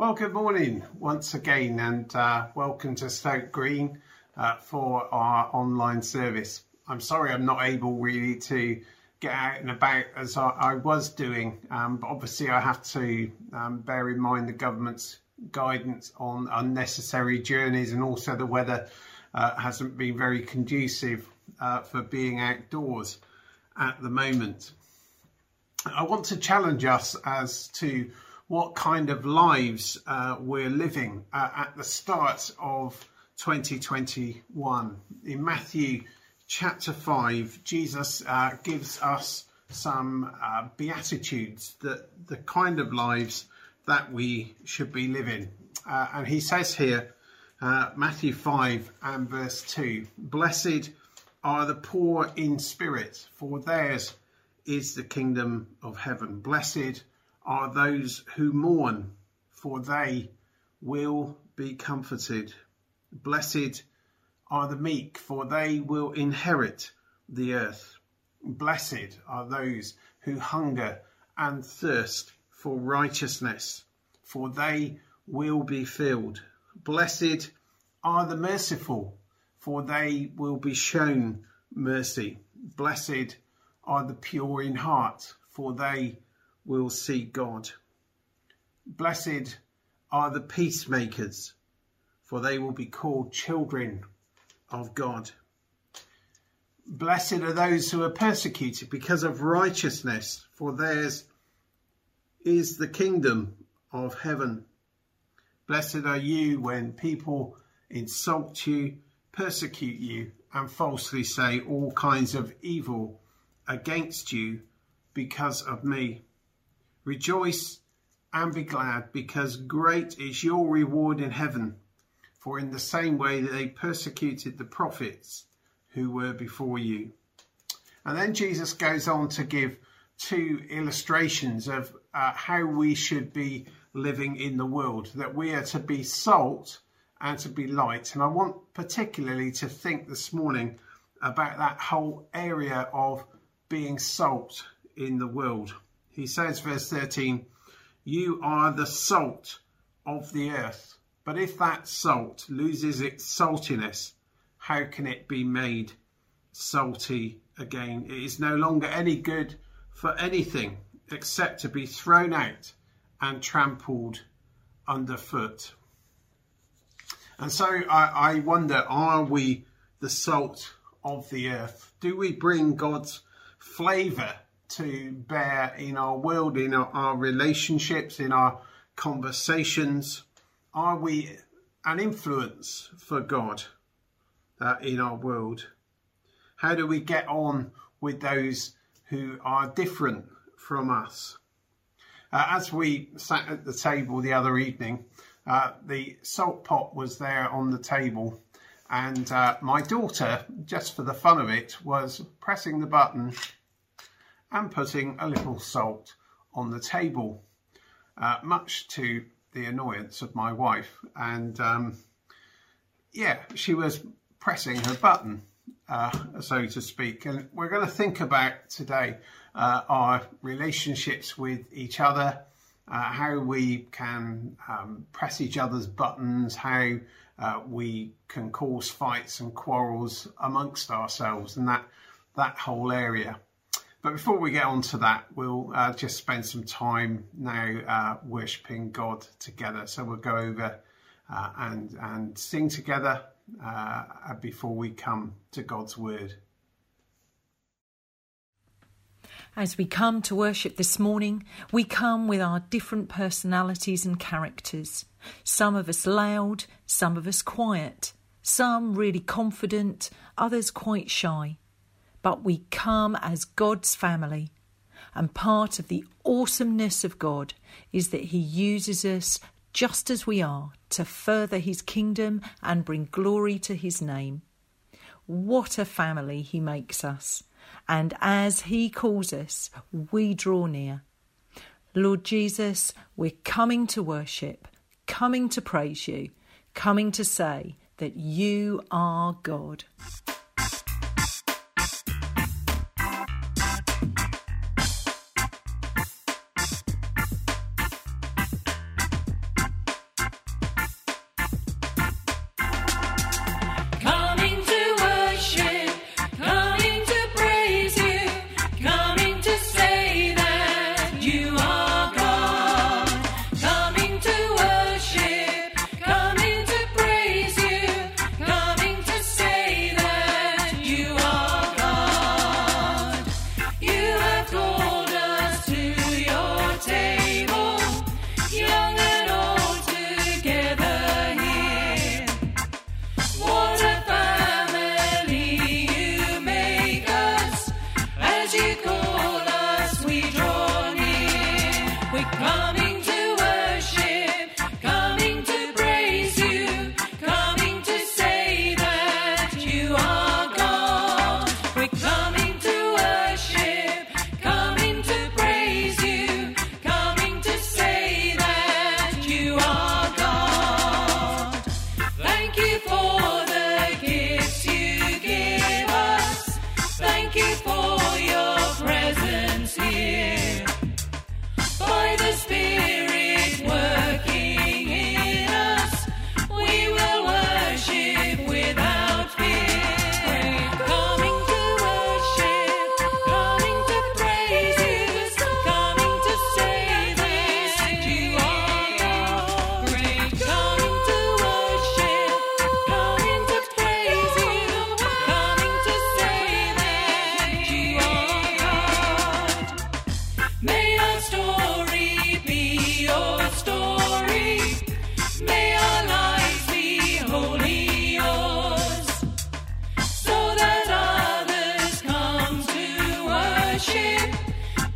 Well, good morning once again, and welcome to Stoke Green for our online service. I'm sorry I'm not able really to get out and about as I was doing, but obviously I have to bear in mind the government's guidance on unnecessary journeys, and also the weather hasn't been very conducive for being outdoors at the moment. I want to challenge us as to what kind of lives we're living at the start of 2021. In Matthew chapter 5, Jesus gives us some beatitudes, the kind of lives that we should be living. And he says here, Matthew 5 and verse 2, "Blessed are the poor in spirit, for theirs is the kingdom of heaven. Blessed are those who mourn, for they will be comforted. Blessed are the meek, for they will inherit the earth. Blessed are those who hunger and thirst for righteousness, for they will be filled. Blessed are the merciful, for they will be shown mercy. Blessed are the pure in heart, for they will see God. Blessed are the peacemakers, for they will be called children of God. Blessed are those who are persecuted because of righteousness, for theirs is the kingdom of heaven. Blessed are you when people insult you, persecute you, and falsely say all kinds of evil against you because of me. Rejoice and be glad, because great is your reward in heaven. For in the same way that they persecuted the prophets who were before you." And then Jesus goes on to give two illustrations of how we should be living in the world, that we are to be salt and to be light. And I want particularly to think this morning about that whole area of being salt in the world. He says, verse 13, "You are the salt of the earth. But if that salt loses its saltiness, how can it be made salty again? It is no longer any good for anything except to be thrown out and trampled underfoot." And so I wonder, are we the salt of the earth? Do we bring God's flavour to bear in our world, in our relationships, in our conversations? Are we an influence for God in our world? How do we get on with those who are different from us? As we sat at the table the other evening, the salt pot was there on the table, and my daughter, just for the fun of it, was pressing the button and putting a little salt on the table, much to the annoyance of my wife. And she was pressing her button, so to speak. And we're going to think about today our relationships with each other, how we can press each other's buttons, how we can cause fights and quarrels amongst ourselves, and that whole area. But before we get on to that, we'll just spend some time now worshipping God together. So we'll go over and sing together before we come to God's word. As we come to worship this morning, we come with our different personalities and characters. Some of us loud, some of us quiet, some really confident, others quite shy. But we come as God's family, and part of the awesomeness of God is that he uses us just as we are to further his kingdom and bring glory to his name. What a family he makes us, and as he calls us, we draw near. Lord Jesus, we're coming to worship, coming to praise you, coming to say that you are God.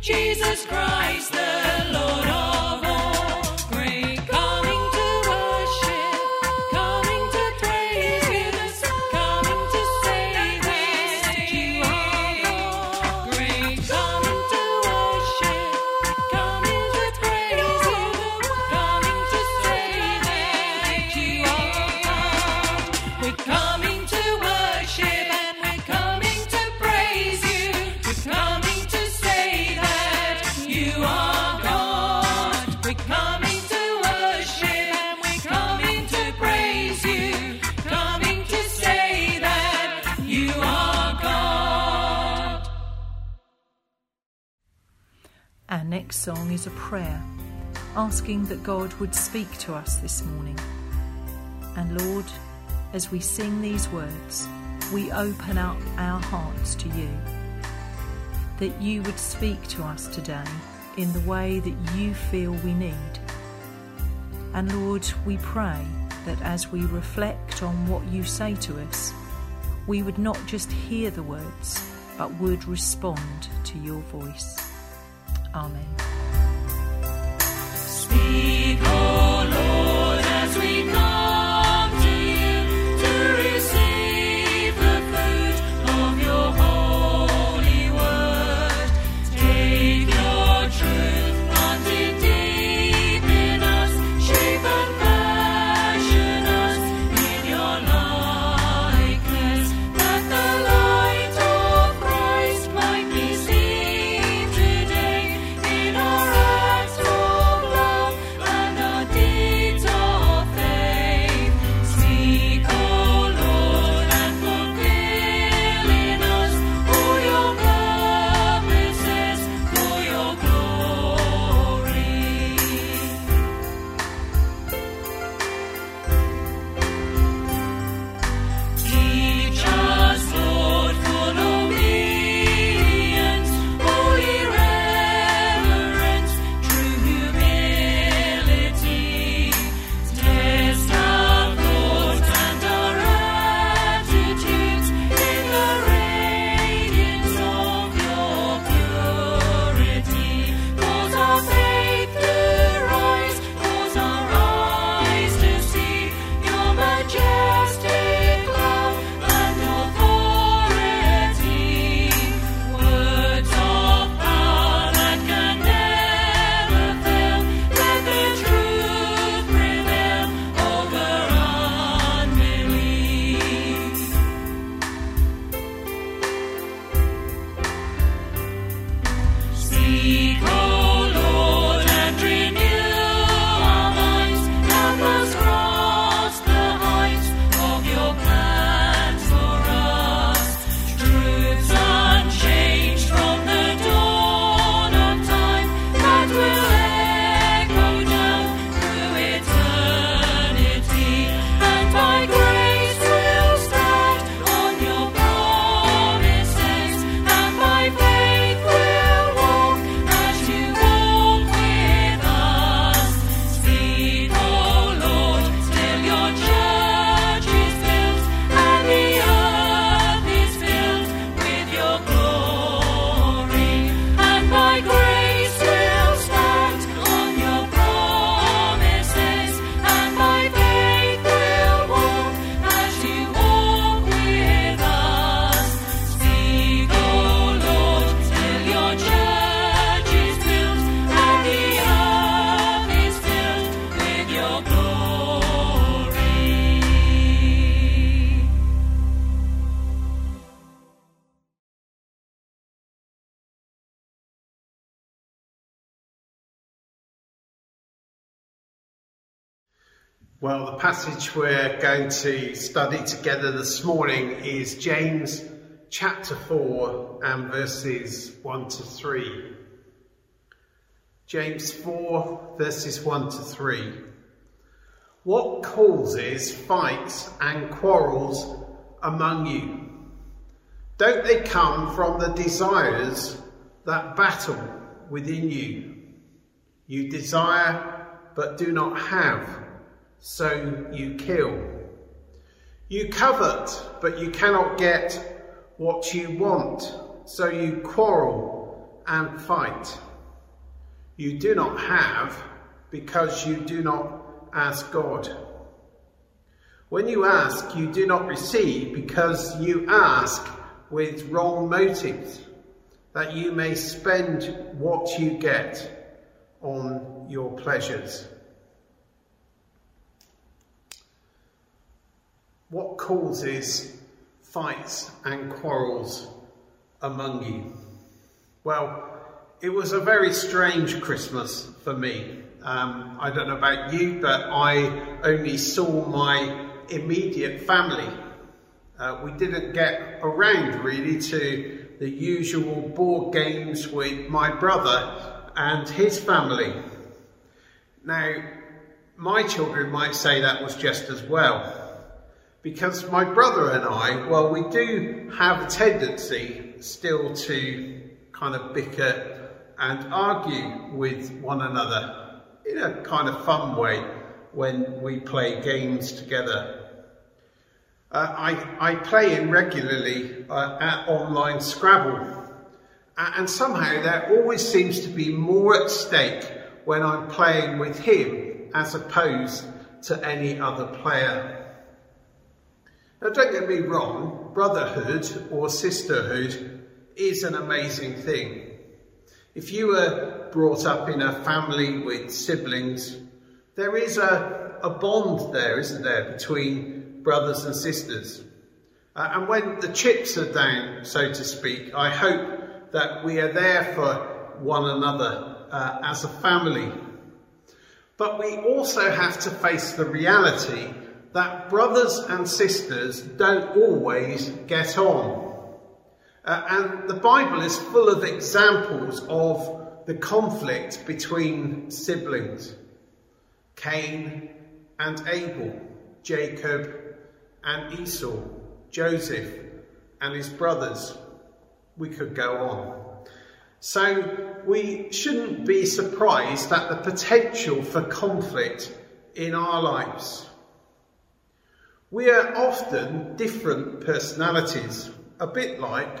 Jesus Christ, the Lord of all. Great coming to worship, coming to praise you, coming to save that you are God. Great coming to worship, coming to praise you, coming to save that you are God. We're coming to worship and we're coming to praise you. We're coming to say that you are God. We're coming to worship and we're coming to praise you. Coming to say that you are God. Our next song is a prayer, asking that God would speak to us this morning. And Lord, as we sing these words, we open up our hearts to you, that you would speak to us today in the way that you feel we need. And Lord, we pray that as we reflect on what you say to us, we would not just hear the words, but would respond to your voice. Amen. Speak, O Lord, as we come to you to receive the fruit of your holy word. Take your truth, plant it deep in us, shape and fashion us in your likeness, that the light of Christ might be seen today in our acts of love and our deeds of faith. Speak, O Lord, and fulfill in us all your purposes for your glory. Teach us, Lord, full obedience, holy reverence, true humility. Test our thoughts and our attitudes in the radiance of your purity. Cause our faith to rise, cause our eyes to see your majestic love and authority. Words of power that can never fail, let the truth prevail over unbelief. Speak, O Lord, and renew our minds. Help us cross the heights of your plans for us. Truths unchanged from the dawn of time that will echo down through eternity. And by grace we'll stand on your promises, and by faith we'll walk as you walk with us. Speak, O Lord, till your church is built and the earth is filled with your glory. And by grace we'll stand on your promises, and by faith we'll walk as you walk with us. Speak, O Lord, till your church is built and the earth is filled with your glory. Well, the passage we're going to study together this morning is James chapter 4 and verses 1 to 3. James 4 verses 1 to 3. What causes fights and quarrels among you? Don't they come from the desires that battle within you? You desire but do not have, so you kill. You covet but you cannot get what you want, so you quarrel and fight. You do not have because you do not ask God. When you ask, you do not receive because you ask with wrong motives, that you may spend what you get on your pleasures. What causes fights and quarrels among you? Well, it was a very strange Christmas for me. I don't know about you, but I only saw my immediate family. We didn't get around really to the usual board games with my brother and his family. Now, my children might say that was just as well, because my brother and I, well, we do have a tendency still to kind of bicker and argue with one another in a kind of fun way when we play games together. I play in regularly at online Scrabble, and somehow there always seems to be more at stake when I'm playing with him as opposed to any other player. Now, don't get me wrong, brotherhood or sisterhood is an amazing thing. If you were brought up in a family with siblings, there is a bond there, isn't there, between brothers and sisters. And when the chips are down, so to speak, I hope that we are there for one another as a family. But we also have to face the reality that brothers and sisters don't always get on. And the Bible is full of examples of the conflict between siblings. Cain and Abel, Jacob and Esau, Joseph and his brothers. We could go on. So we shouldn't be surprised at the potential for conflict in our lives. We are often different personalities, a bit like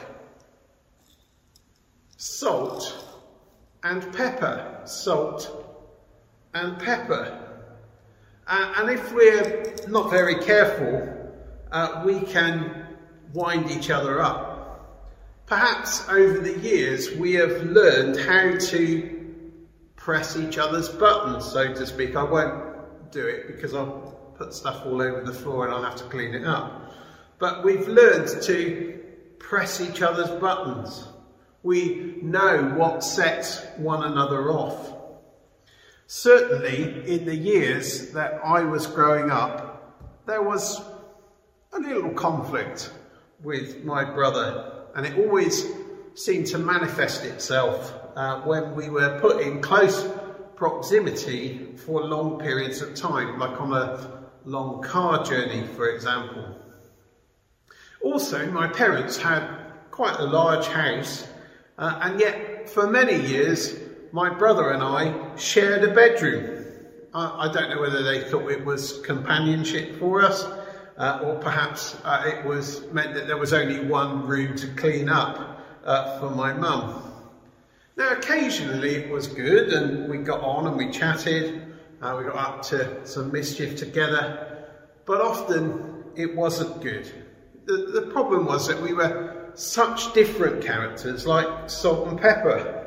salt and pepper, salt and pepper. And if we're not very careful, we can wind each other up. Perhaps over the years we have learned how to press each other's buttons, so to speak. I won't do it because I'll put stuff all over the floor and I'll have to clean it up. But we've learned to press each other's buttons. We know what sets one another off. Certainly in the years that I was growing up, there was a little conflict with my brother, and it always seemed to manifest itself when we were put in close proximity for long periods of time, like on a long car journey, for example. Also, my parents had quite a large house, and yet for many years my brother and I shared a bedroom. I don't know whether they thought it was companionship for us, or perhaps it meant that there was only one room to clean up for my mum. Now, occasionally it was good, and we got on and we chatted, we got up to some mischief together, but often it wasn't good. The problem was that we were such different characters, like salt and pepper.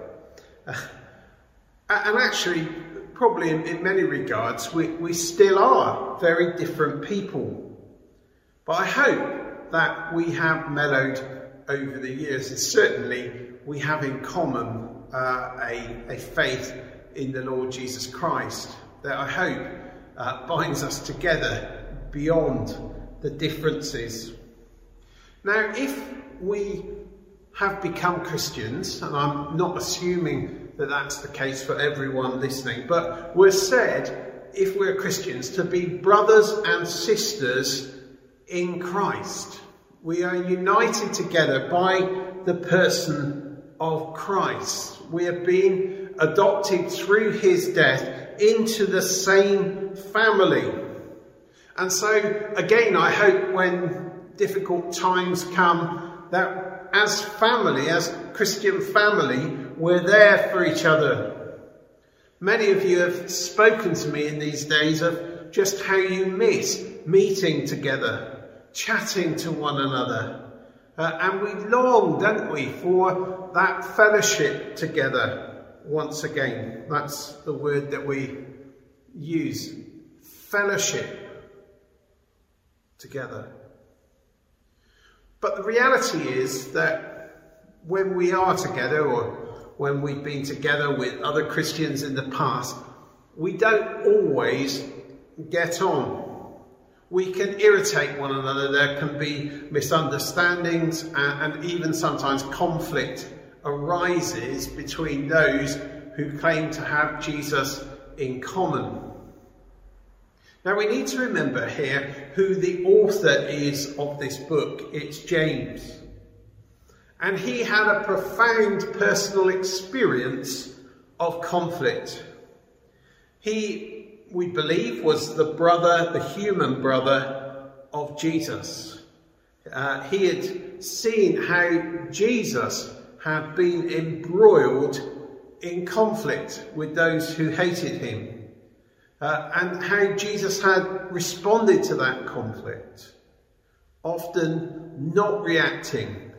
And actually, probably in many regards, we still are very different people. But I hope that we have mellowed over the years, and certainly we have in common a faith in the Lord Jesus Christ that I hope binds us together beyond the differences. Now, if we have become Christians, and I'm not assuming that that's the case for everyone listening, but we're said, if we're Christians, to be brothers and sisters in Christ. We are united together by the person of Christ. We have been adopted through his death into the same family. And so, again, I hope when difficult times come, that as family, as Christian family, we're there for each other. Many of you have spoken to me in these days of just how you miss meeting together, chatting to one another. And we long, don't we, for that fellowship together once again. That's the word that we use. Fellowship together. But the reality is that when we are together, or when we've been together with other Christians in the past, we don't always get on. We can irritate one another. There can be misunderstandings, and even sometimes conflict arises between those who claim to have Jesus in common. Now we need to remember here who the author is of this book. It's James. And he had a profound personal experience of conflict. He, we believe, was the brother, the human brother of Jesus. He had seen how Jesus had been embroiled in conflict with those who hated him. And how Jesus had responded to that conflict, often not reacting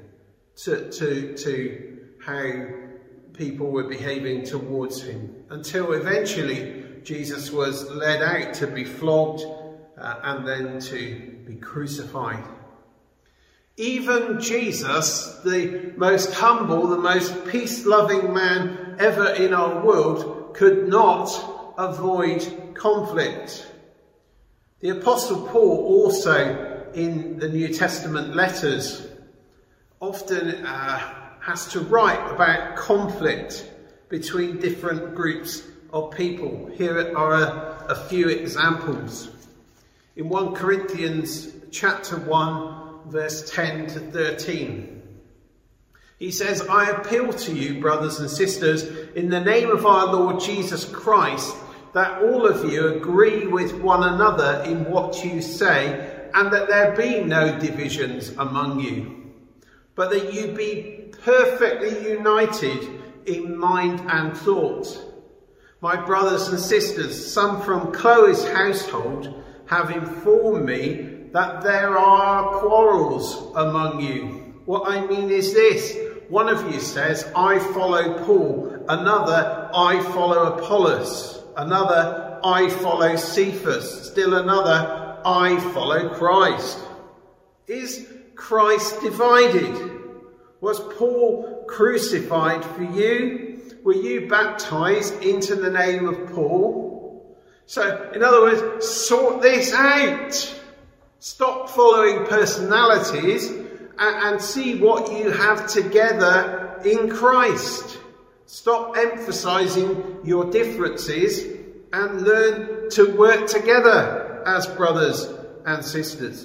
to how people were behaving towards him, until eventually Jesus was led out to be flogged and then to be crucified. Even Jesus, the most humble, the most peace-loving man ever in our world, could not avoid conflict. The Apostle Paul also, in the New Testament letters, often has to write about conflict between different groups of people. Here are a few examples. In 1 Corinthians chapter 1, verse 10 to 13. He says, "I appeal to you, brothers and sisters, in the name of our Lord Jesus Christ, that all of you agree with one another in what you say, and that there be no divisions among you, but that you be perfectly united in mind and thought. My brothers and sisters, some from Chloe's household have informed me that there are quarrels among you. What I mean is this: one of you says, I follow Paul, another, I follow Apollos, another, I follow Cephas, still another, I follow Christ. Is Christ divided? Was Paul crucified for you? Were you baptized into the name of Paul? So, in other words, sort this out. Stop following personalities and see what you have together in Christ. Stop emphasizing your differences and learn to work together as brothers and sisters.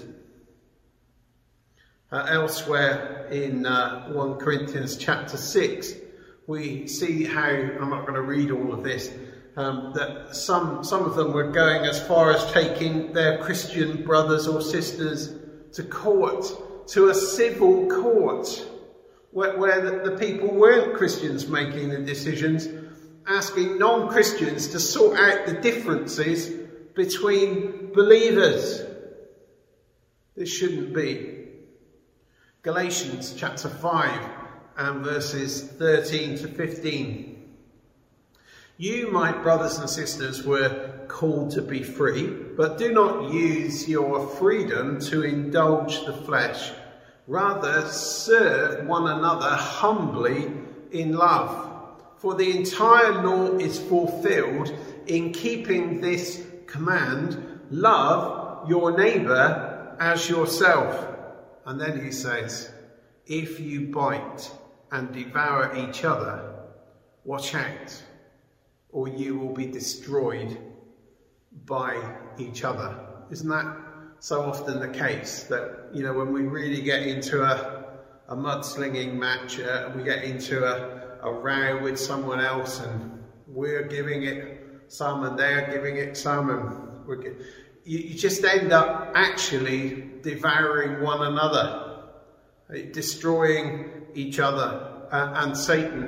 Elsewhere in 1 Corinthians chapter 6, we see how, I'm not going to read all of this, that some of them were going as far as taking their Christian brothers or sisters to court, to a civil court, where the people weren't Christians making the decisions, asking non-Christians to sort out the differences between believers. This shouldn't be. Galatians chapter 5 and verses 13 to 15. You, my brothers and sisters, were called to be free, but do not use your freedom to indulge the flesh. Rather, serve one another humbly in love. For the entire law is fulfilled in keeping this command: love your neighbour as yourself. And then he says, if you bite and devour each other, watch out, or you will be destroyed by each other. Isn't that so often the case that, when we really get into a mudslinging match, we get into a row with someone else, and we're giving it some and they're giving it some, and you just end up actually devouring one another, destroying each other. And Satan,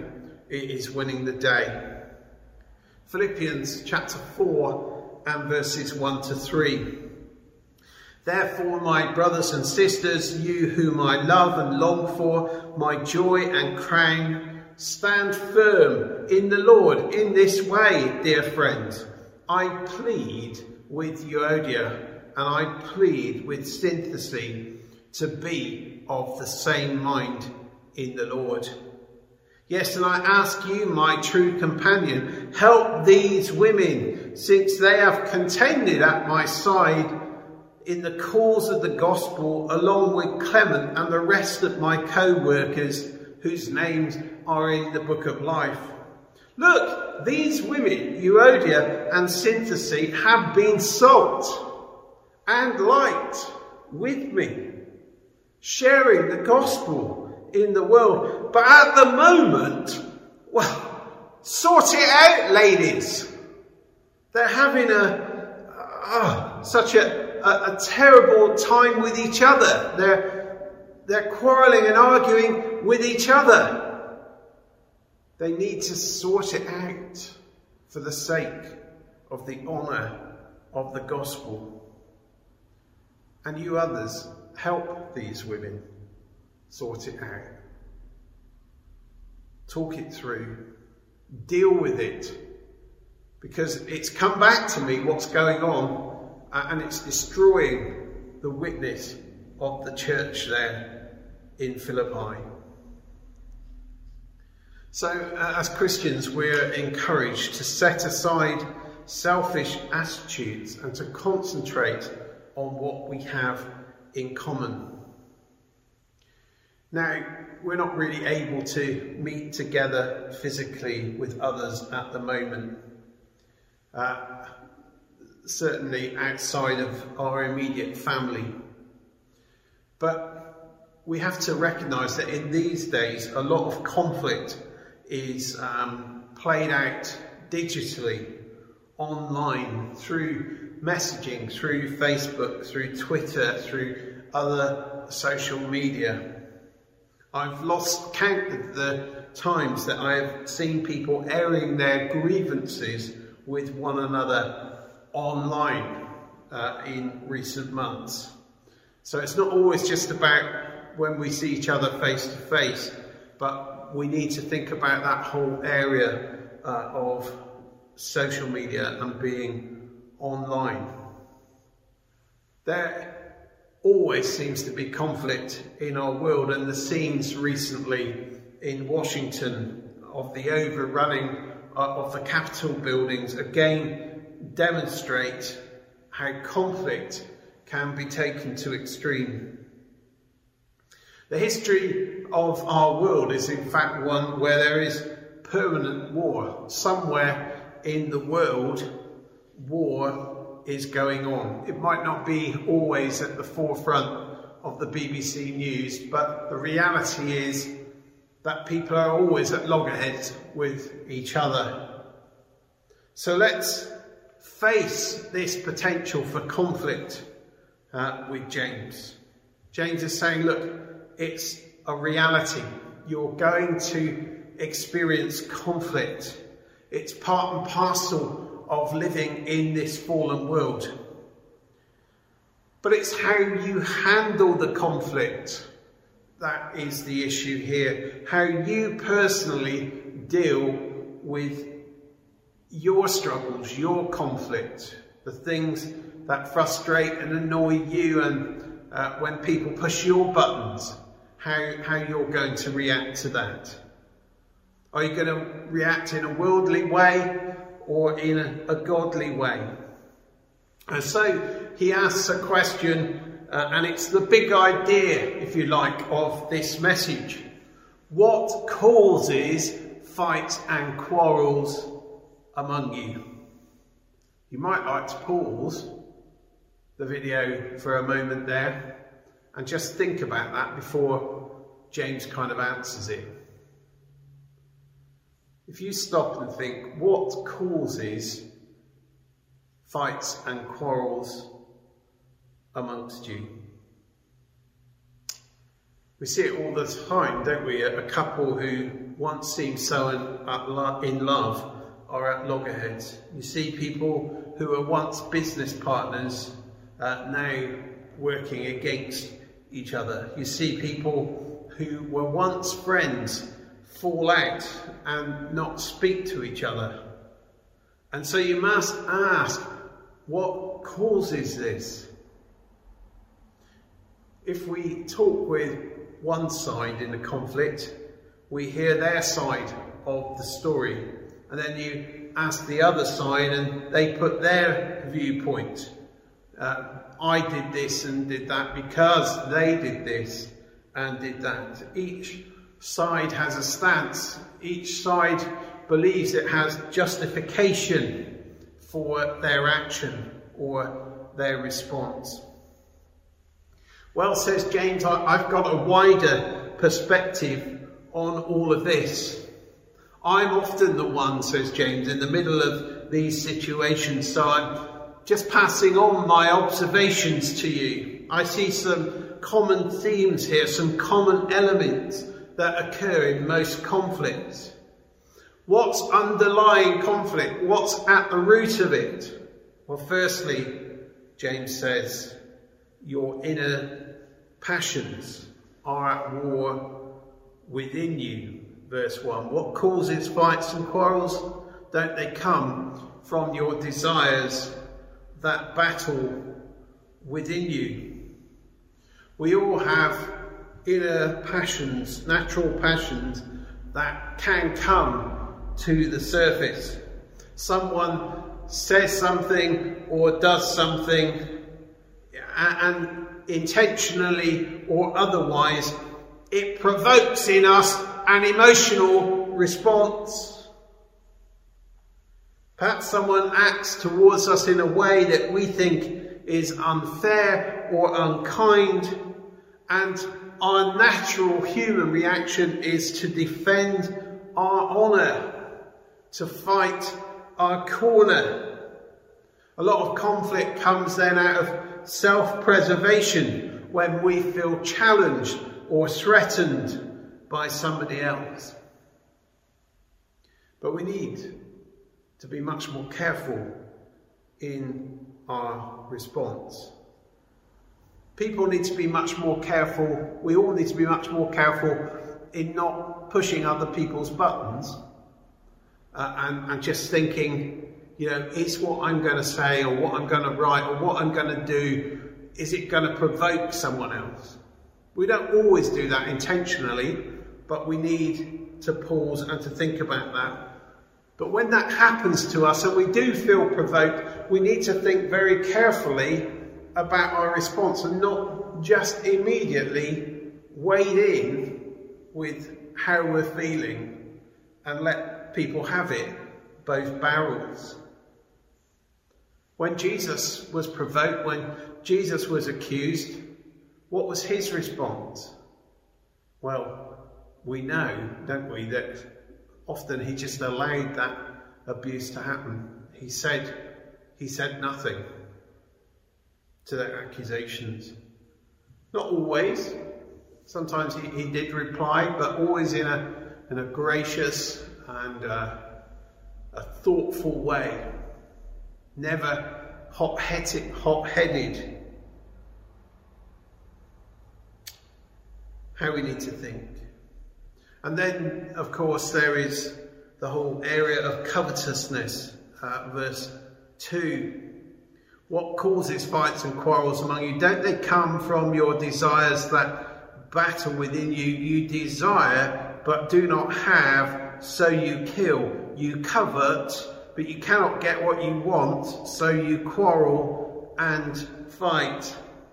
is winning the day. Philippians chapter 4 and verses 1 to 3. Therefore, my brothers and sisters, you whom I love and long for, my joy and crown, stand firm in the Lord in this way, dear friends. I plead with Euodia and I plead with Syntyche to be of the same mind in the Lord. Yes, and I ask you, my true companion, help these women, since they have contended at my side in the cause of the gospel, along with Clement and the rest of my co-workers, whose names are in the book of life. Look, these women, Euodia and Syntyche, have been salt and light with me, sharing the gospel in the world. But at the moment, well, sort it out, ladies. They're having such a terrible time with each other. They're quarrelling and arguing with each other. They need to sort it out for the sake of the honour of the gospel. And you others, help these women sort it out. Talk it through. Deal with it. Because it's come back to me what's going on, and it's destroying the witness of the church there in Philippi. So, as Christians, we're encouraged to set aside selfish attitudes and to concentrate on what we have in common. Now, we're not really able to meet together physically with others at the moment. Certainly outside of our immediate family. But we have to recognise that in these days, a lot of conflict is played out digitally, online, through messaging, through Facebook, through Twitter, through other social media. I've lost count of the times that I have seen people airing their grievances with one another online in recent months. So it's not always just about when we see each other face to face, but we need to think about that whole area of social media and being online. There always seems to be conflict in our world, and the scenes recently in Washington of the overrunning of the Capitol buildings again demonstrate how conflict can be taken to extreme. The history of our world is in fact one where there is permanent war. Somewhere in the world, war is going on. It might not be always at the forefront of the BBC News, but the reality is that people are always at loggerheads with each other. So let's face this potential for conflict with James. James is saying, look, it's a reality. You're going to experience conflict. It's part and parcel of living in this fallen world. But it's how you handle the conflict that is the issue here. How you personally deal with your struggles, your conflict, the things that frustrate and annoy you, and when people push your buttons, how you're going to react to that. Are you going to react in a worldly way or in a godly way? And so he asks a question, and it's the big idea, if you like, of this message. What causes fights and quarrels among you? You might like to pause the video for a moment there and just think about that before James kind of answers it. If you stop and think, what causes fights and quarrels amongst you? We see it all the time, don't we? A couple who once seemed so in love are at loggerheads. You see people who were once business partners now working against each other. You see people who were once friends fall out and not speak to each other. And so you must ask, what causes this? If we talk with one side in a conflict, we hear their side of the story, and then you ask the other side and they put their viewpoint. I did this and did that because they did this and did that. Each side has a stance. Each side believes it has justification for their action or their response. Well, says James, I've got a wider perspective on all of this. I'm often the one, says James, in the middle of these situations, so I'm just passing on my observations to you. I see some common themes here, some common elements that occur in most conflicts. What's underlying conflict? What's at the root of it? Well, firstly, James says, your inner passions are at war within you. Verse 1. What causes fights and quarrels? Don't they come from your desires that battle within you? We all have inner passions, natural passions that can come to the surface. Someone says something or does something, and intentionally or otherwise, it provokes in us an emotional response. Perhaps someone acts towards us in a way that we think is unfair or unkind, and our natural human reaction is to defend our honour, to fight our corner. A lot of conflict comes then out of self-preservation when we feel challenged or threatened by somebody else. But we need to be much more careful in our response. People need to be much more careful. We all need to be much more careful in not pushing other people's buttons and just thinking, is what I'm going to say or what I'm going to write or what I'm going to do, is it going to provoke someone else? We don't always do that intentionally, but we need to pause and to think about that. But when that happens to us and we do feel provoked, we need to think very carefully about our response and not just immediately wade in with how we're feeling and let people have it, both barrels. When Jesus was provoked, when Jesus was accused, what was his response? Well, we know, don't we, that often he just allowed that abuse to happen. He said nothing to their accusations. Not always. Sometimes he did reply, but always in a gracious and a thoughtful way. Never hot-headed. How we need to think. And then, of course, there is the whole area of covetousness. Verse 2. What causes fights and quarrels among you? Don't they come from your desires that battle within you? You desire, but do not have, so you kill. You covet, but you cannot get what you want, so you quarrel and fight.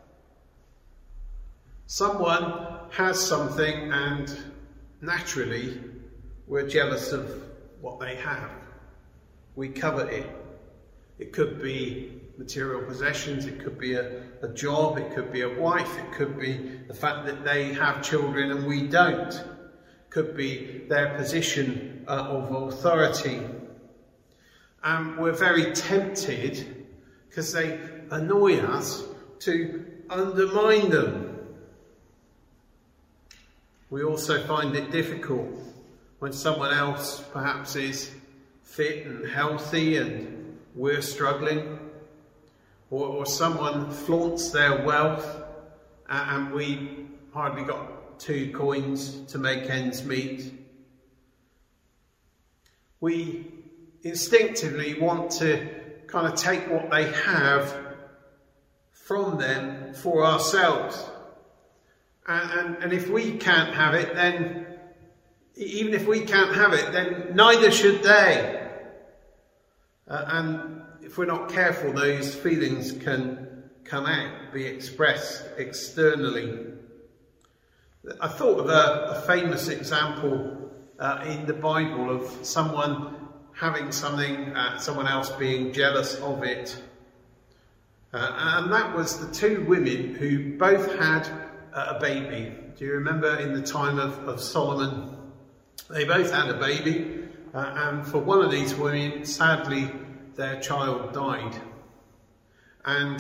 Someone has something and naturally we're jealous of what they have. We covet it. It could be material possessions, it could be a job, it could be a wife, it could be the fact that they have children and we don't. It could be their position of authority. And we're very tempted, because they annoy us, to undermine them. We also find it difficult when someone else perhaps is fit and healthy and we're struggling, or someone flaunts their wealth and we hardly got 2 coins to make ends meet. We instinctively want to kind of take what they have from them for ourselves. And if we can't have it, then even if we can't have it, then neither should they. And if we're not careful, those feelings can come out, be expressed externally. I thought of a famous example in the Bible of someone having something, someone else being jealous of it. And that was the 2 women who both had a baby. Do you remember in the time of Solomon? They both had a baby, and for one of these women, sadly, their child died. And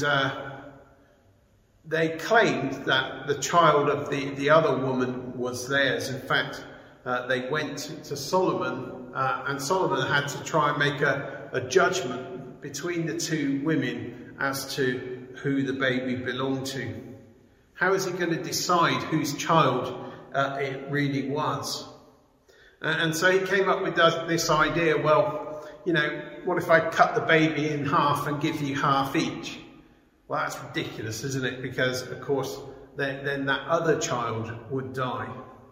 they claimed that the child of the other woman was theirs. In fact, they went to Solomon, and Solomon had to try and make a judgment between the 2 women as to who the baby belonged to. How is he going to decide whose child it really was? And so he came up with this idea, well, what if I cut the baby in half and give you half each? Well, that's ridiculous, isn't it? Because, of course, then that other child would die.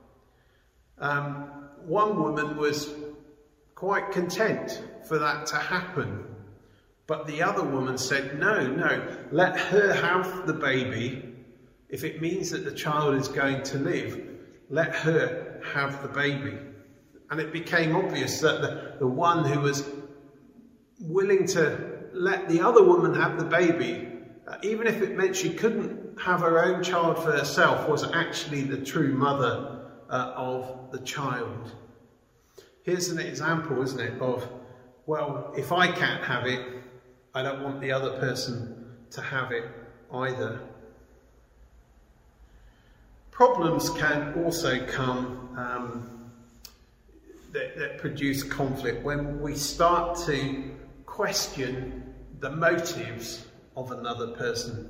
One woman was quite content for that to happen. But the other woman said, no, let her have the baby. If it means that the child is going to live, let her have the baby. And it became obvious that the one who was willing to let the other woman have the baby, even if it meant she couldn't have her own child for herself, was actually the true mother of the child. Here's an example, isn't it, of, well, if I can't have it, I don't want the other person to have it either. Problems can also come that produce conflict when we start to question the motives of another person.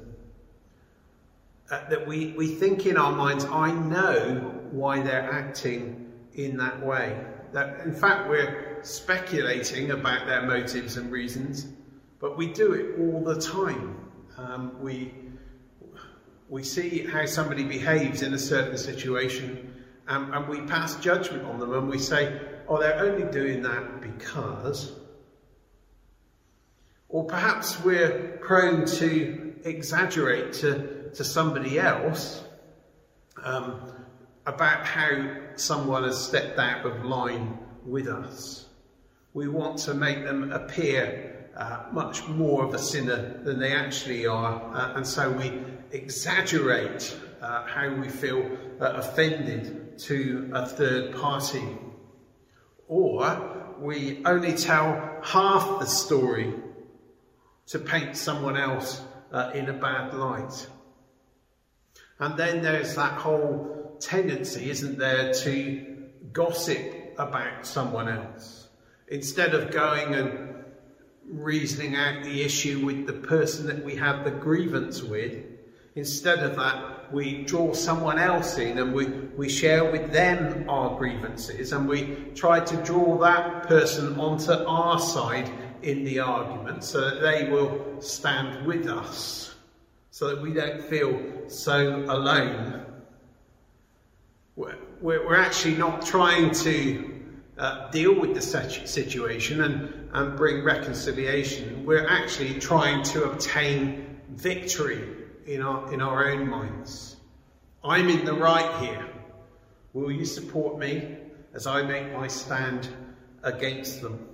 That we think in our minds, I know why they're acting in that way. That in fact we're speculating about their motives and reasons, but we do it all the time. We see how somebody behaves in a certain situation, and we pass judgment on them, and we say, oh, they're only doing that because. Or perhaps we're prone to exaggerate to somebody else about how someone has stepped out of line with us. We want to make them appear much more of a sinner than they actually are, and so we exaggerate how we feel offended to a third party. Or we only tell half the story to paint someone else in a bad light. And then there's that whole tendency, isn't there, to gossip about someone else. Instead of going and reasoning out the issue with the person that we have the grievance with, instead of that, we draw someone else in and we share with them our grievances, and we try to draw that person onto our side in the argument so that they will stand with us, so that we don't feel so alone. We're actually not trying to deal with the situation and bring reconciliation. We're actually trying to obtain victory in our own minds. I'm in the right here. Will you support me as I make my stand against them?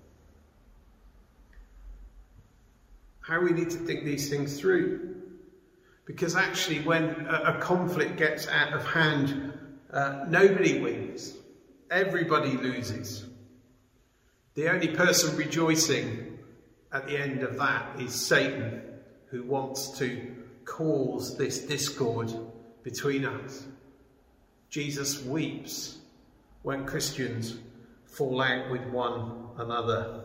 How we need to think these things through. Because actually when a conflict gets out of hand, nobody wins. Everybody loses. The only person rejoicing at the end of that is Satan, who wants to cause this discord between us. Jesus weeps when Christians fall out with one another.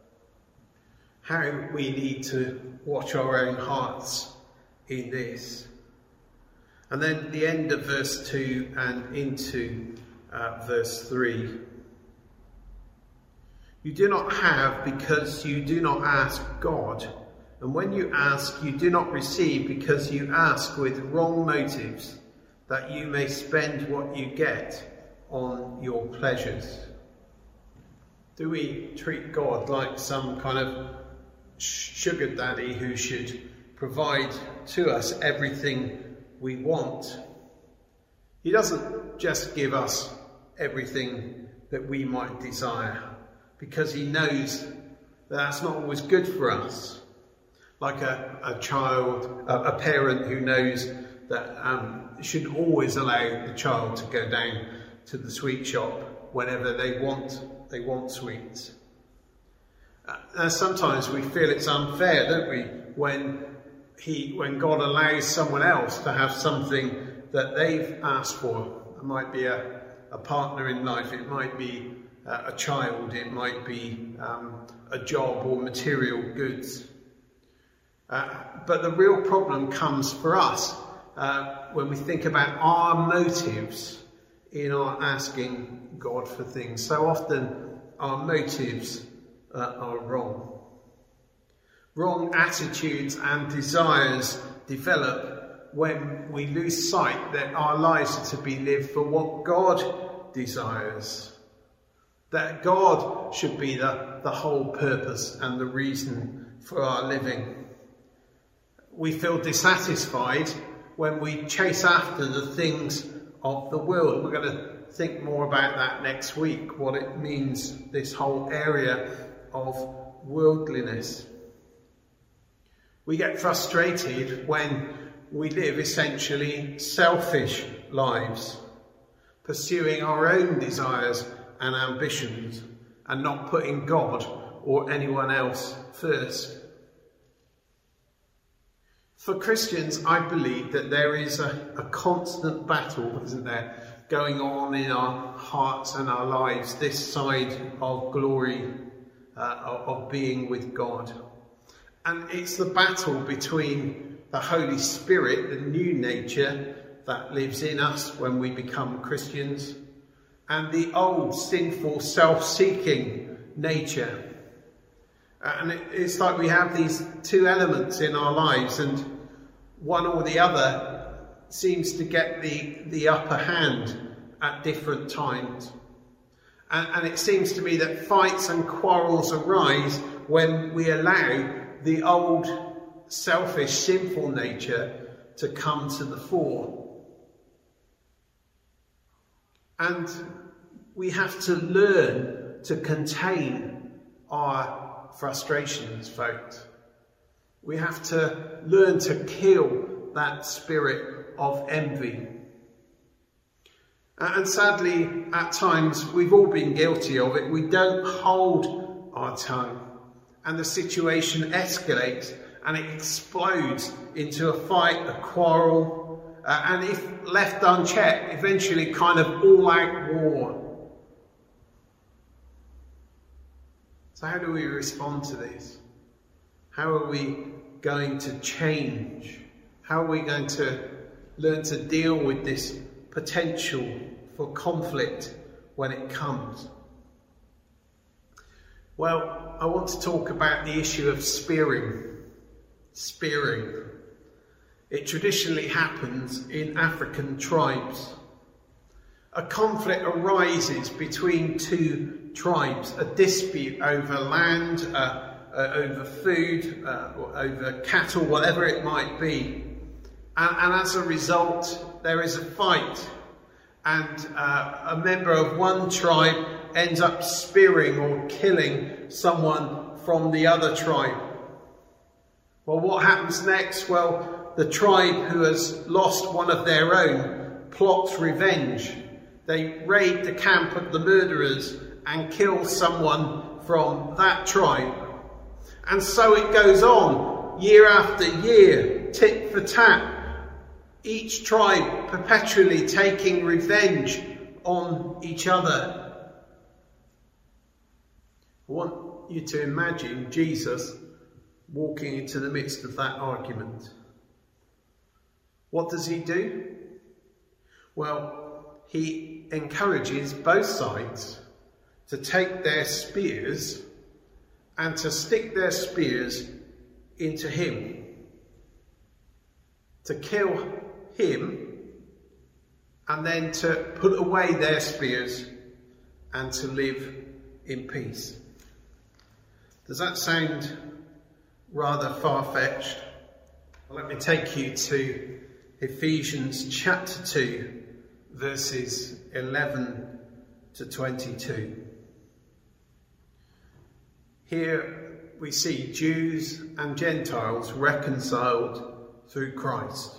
How we need to watch our own hearts in this. And then the end of verse 2 and into verse 3. You do not have because you do not ask God. And when you ask, you do not receive because you ask with wrong motives, that you may spend what you get on your pleasures. Do we treat God like some kind of sugar daddy who should provide to us everything we want? He doesn't just give us everything that we might desire, because he knows that that's not always good for us. Like a child, a parent who knows that shouldn't always allow the child to go down to the sweet shop whenever they want sweets. Sometimes we feel it's unfair, don't we, when God allows someone else to have something that they've asked for. It might be a partner in life, it might be a child, it might be a job or material goods. But the real problem comes for us when we think about our motives in our asking God for things. So often our motives are wrong. Wrong attitudes and desires develop when we lose sight that our lives are to be lived for what God desires. That God should be the whole purpose and the reason for our living. We feel dissatisfied when we chase after the things of the world. We're going to think more about that next week, what it means, this whole area of worldliness. We get frustrated when we live essentially selfish lives, pursuing our own desires and ambitions and not putting God or anyone else first. For Christians, I believe that there is a constant battle, isn't there, going on in our hearts and our lives, this side of glory, of being with God. And it's the battle between the Holy Spirit, the new nature that lives in us when we become Christians, and the old sinful self-seeking nature. And it's like we have these two elements in our lives, and one or the other seems to get the upper hand at different times. And it seems to me that fights and quarrels arise when we allow the old selfish, sinful nature to come to the fore. And we have to learn to contain our frustrations, folks. We have to learn to kill that spirit of envy. And sadly, at times, we've all been guilty of it. We don't hold our tongue, and the situation escalates and it explodes into a fight, a quarrel, and if left unchecked, eventually kind of all-out war. So how do we respond to this? How are we going to change? How are we going to learn to deal with this potential for conflict when it comes? Well, I want to talk about the issue of spearing. Spearing. It traditionally happens in African tribes. A conflict arises between two tribes, a dispute over land, over food, over cattle, whatever it might be. And as a result, there is a fight. And a member of one tribe ends up spearing or killing someone from the other tribe. Well, what happens next? Well, the tribe who has lost one of their own plots revenge. They raid the camp of the murderers and kill someone from that tribe. And so it goes on, year after year, tit for tat. Each tribe perpetually taking revenge on each other. I want you to imagine Jesus walking into the midst of that argument. What does he do? Well, he encourages both sides to take their spears and to stick their spears into him, to kill him, and then to put away their spears and to live in peace. Does that sound rather far-fetched? Well, let me take you to Ephesians chapter 2, verses 11 to 22. Here we see Jews and Gentiles reconciled through Christ.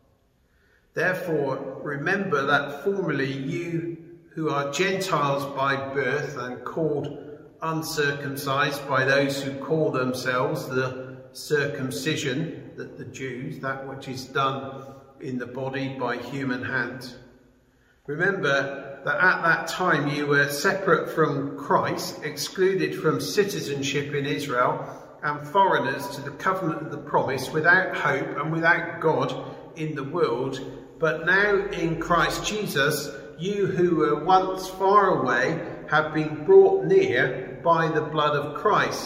Therefore, remember that formerly you who are Gentiles by birth and called uncircumcised by those who call themselves the circumcision, that the Jews, that which is done in the body by human hands. Remember that at that time you were separate from Christ, excluded from citizenship in Israel, and foreigners to the covenant of the promise, without hope and without God in the world. But now in Christ Jesus, you who were once far away have been brought near by the blood of Christ.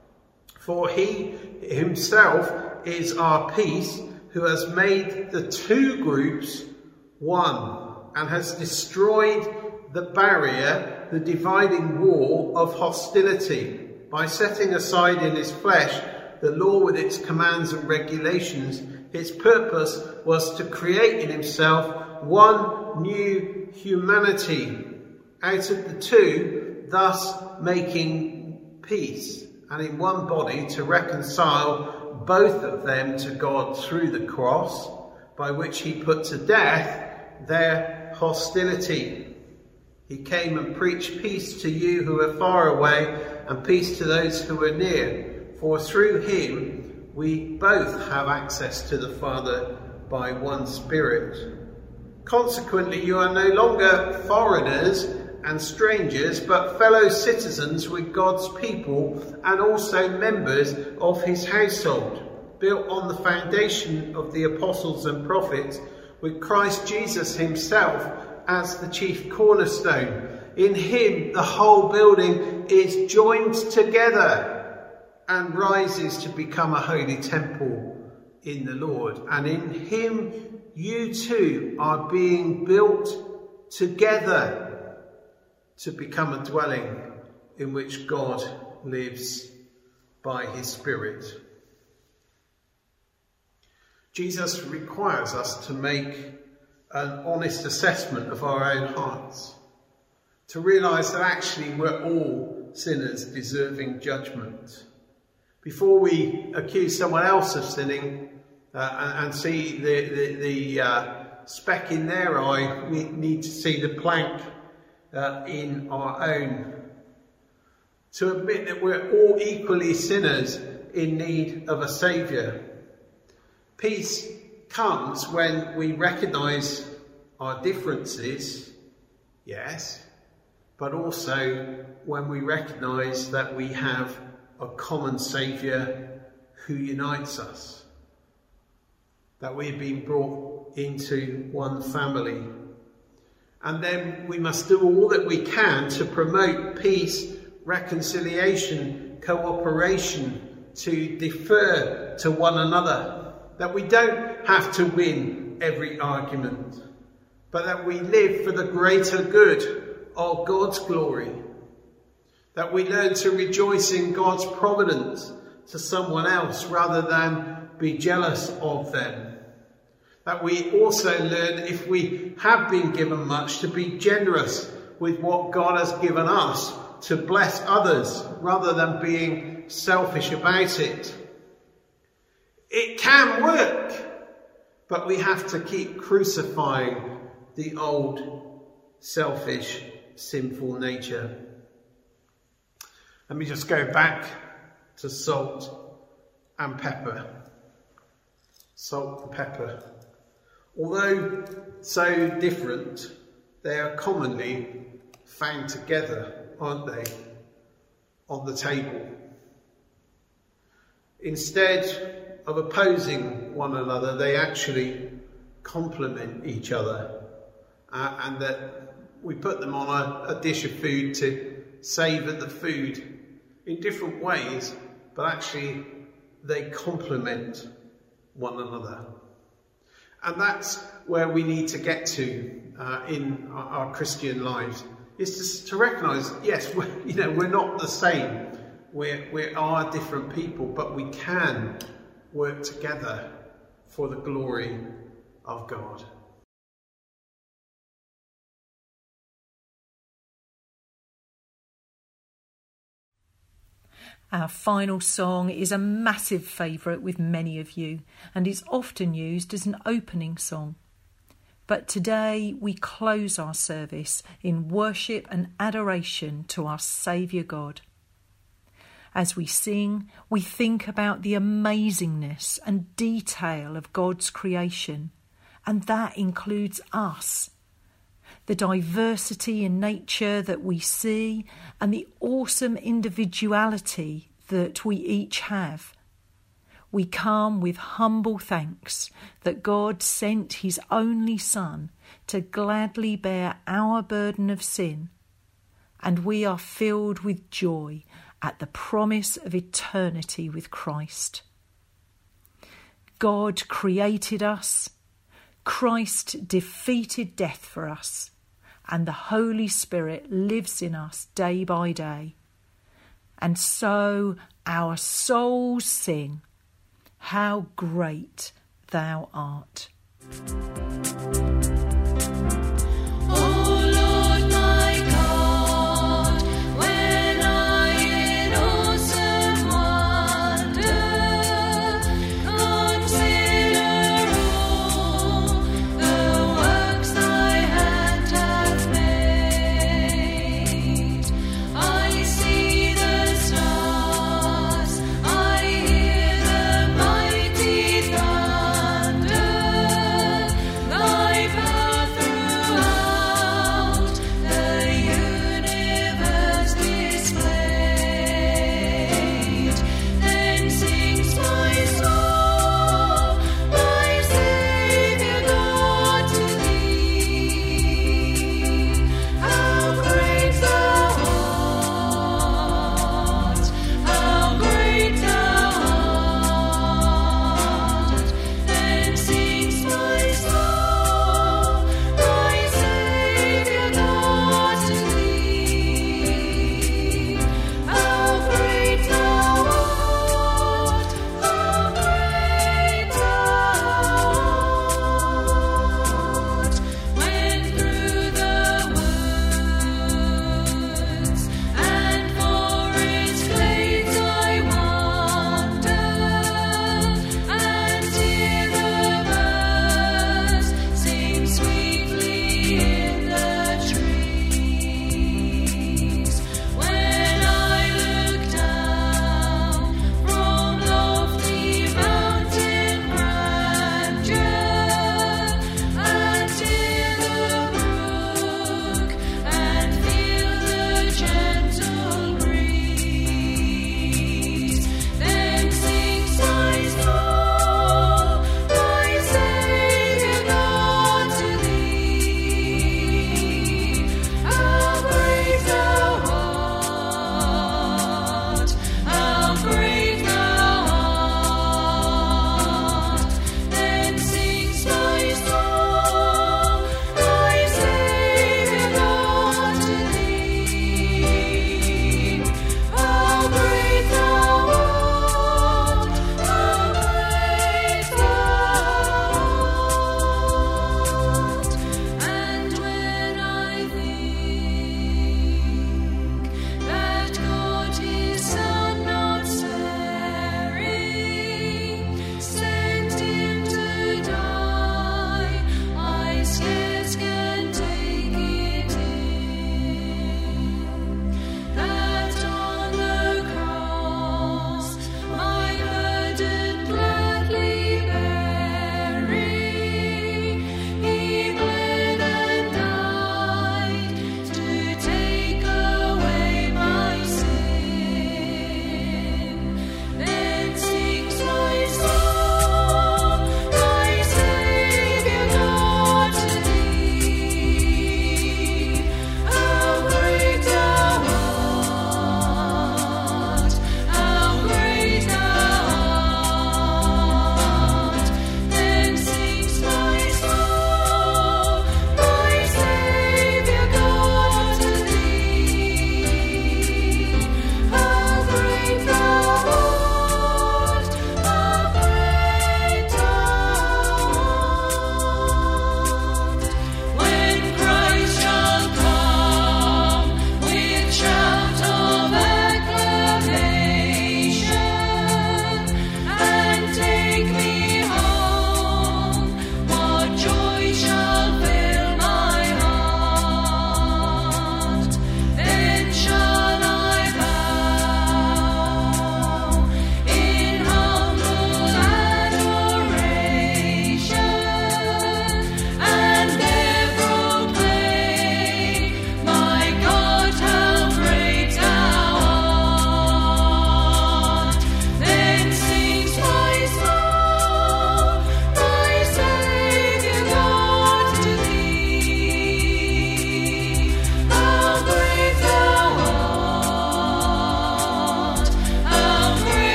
For he himself is our peace, who has made the two groups one, and has destroyed the barrier, the dividing wall of hostility, by setting aside in his flesh the law with its commands and regulations. His purpose was to create in himself one new humanity out of the two, thus making peace, and in one body to reconcile both of them to God through the cross, by which he put to death their hostility. He came and preached peace to you who are far away, and peace to those who are near. For through him we both have access to the Father by one Spirit. Consequently, you are no longer foreigners and strangers, but fellow citizens with God's people, and also members of his household, built on the foundation of the apostles and prophets, with Christ Jesus himself as the chief cornerstone. In him the whole building is joined together and rises to become a holy temple in the Lord. And in him you too are being built together to become a dwelling in which God lives by his Spirit. Jesus requires us to make an honest assessment of our own hearts, to realise that actually we're all sinners deserving judgment. Before we accuse someone else of sinning and see the speck in their eye, we need to see the plank in our own. To admit that we're all equally sinners in need of a saviour. Peace comes when we recognise our differences, yes, but also when we recognise that we have a common saviour who unites us, that we've been brought into one family. And then we must do all that we can to promote peace, reconciliation, cooperation, to defer to one another, that we don't have to win every argument, but that we live for the greater good of God's glory, that we learn to rejoice in God's providence to someone else rather than be jealous of them, that we also learn, if we have been given much, to be generous with what God has given us, to bless others rather than being selfish about it. It can work, but we have to keep crucifying the old, selfish, sinful nature. Let me just go back to salt and pepper. Salt and pepper. Although so different, they are commonly found together, aren't they, on the table. Instead of opposing one another, they actually complement each other, and that we put them on a dish of food to savour the food in different ways, but actually they complement one another. And that's where we need to get to in our Christian lives, is to recognise, yes, we're not the same. We are different people, but we can work together for the glory of God. Our final song is a massive favourite with many of you and is often used as an opening song. But today we close our service in worship and adoration to our Saviour God. As we sing, we think about the amazingness and detail of God's creation, and that includes us. The diversity in nature that we see and the awesome individuality that we each have. We come with humble thanks that God sent his only Son to gladly bear our burden of sin, and we are filled with joy at the promise of eternity with Christ. God created us, Christ defeated death for us, and the Holy Spirit lives in us day by day. And so our souls sing, "How great thou art."